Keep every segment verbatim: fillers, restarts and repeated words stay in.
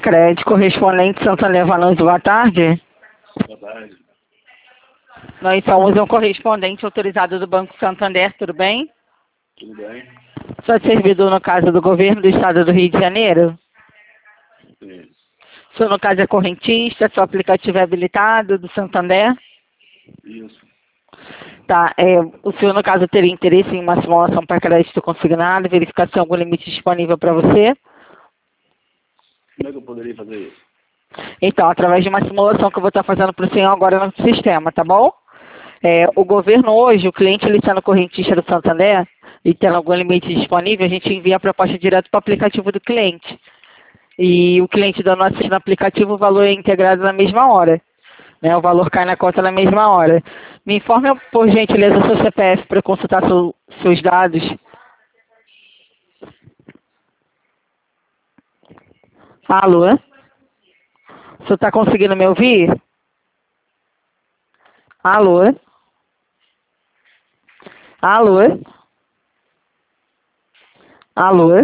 Crédito correspondente Santander Valanço, boa tarde. Boa tarde. Nós somos um correspondente autorizado do Banco Santander, tudo bem? Tudo bem? Sou servidor no caso do governo do estado do Rio de Janeiro? Sim. O senhor no caso é correntista, seu aplicativo é habilitado do Santander? Isso. Tá, é, o senhor no caso teria interesse em uma simulação para crédito consignado, verificar se tem algum limite disponível para você? Como é que eu poderia fazer isso? Então, através de uma simulação que eu vou estar fazendo para o senhor agora no sistema, tá bom? É, o governo hoje, o cliente ele sendo correntista do Santander e tendo algum limite disponível, a gente envia a proposta direto para o aplicativo do cliente. E o cliente dando acesso no aplicativo, o valor é integrado na mesma hora. Né? O valor cai na conta na mesma hora. Me informe, por gentileza, o seu C P F para consultar seu, seus dados. Alô? O senhor está conseguindo me ouvir? Alô? Alô? Alô?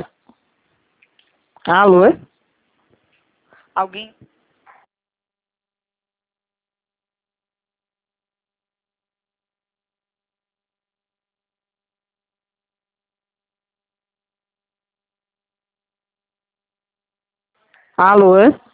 Alô? Alguém? Alô?